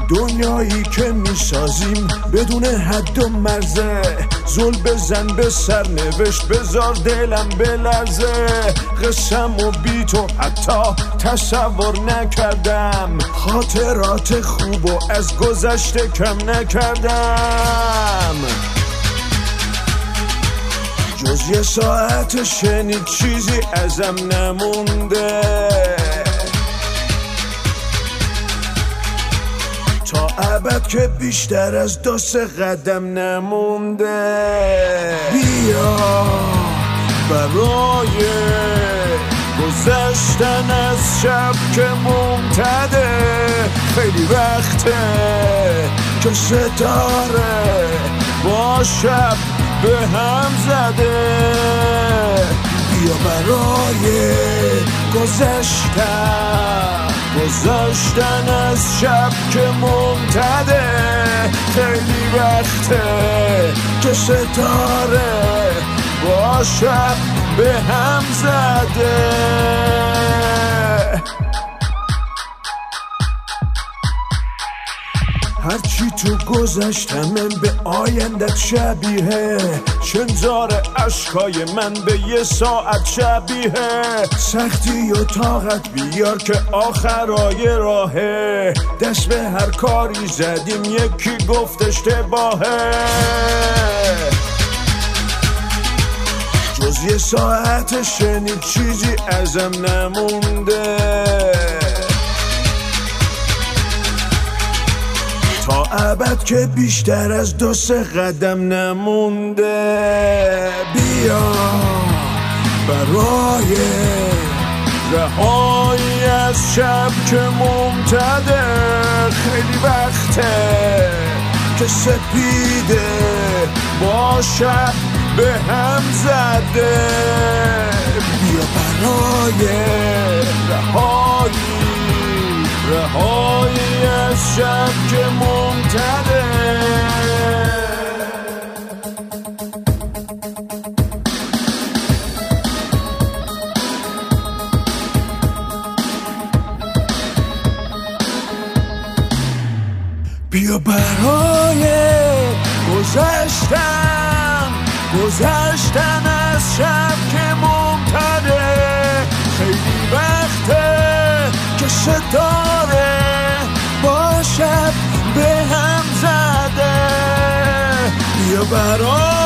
دنیایی که میسازیم بدون حد و مرزه، زل بزن به سرنوشت بذار دلم بلرزه. قسم و بی تو حتی تصور نکردم، خاطرات خوب و از گذشته کم نکردم. جز یه ساعت شنید چیزی ازم نمونده، تا ابد که بیشتر از 2 قدم نمونده. بیا برای گذشتن از شب که ممتده، خیلی وقته که ستاره با شب به هم زده. بیا برای گذشتن از شب که ممتده، خیلی وقته که ستاره با شب به هم زده. هرچی تو گذشتم به آیندت شبیه، شنزار عشقای من به یه ساعت شبیه. سختی و طاقت بیار که آخرای راهه، دست به هر کاری زدیم یکی گفت اشتباهه. جز یه ساعت شنید چیزی ازم نمونده، تا ابد که بیشتر از 2 قدم نمونده. بیا برای رهایی از شب که ممتده، خیلی وقته که سپیده با شب به هم زده. بیا برای رهایی از شب که ممتده. بیا برای گذشتن از شب که ممتده، خیلی وقته که ستاره با شب به هم زده. بیا برای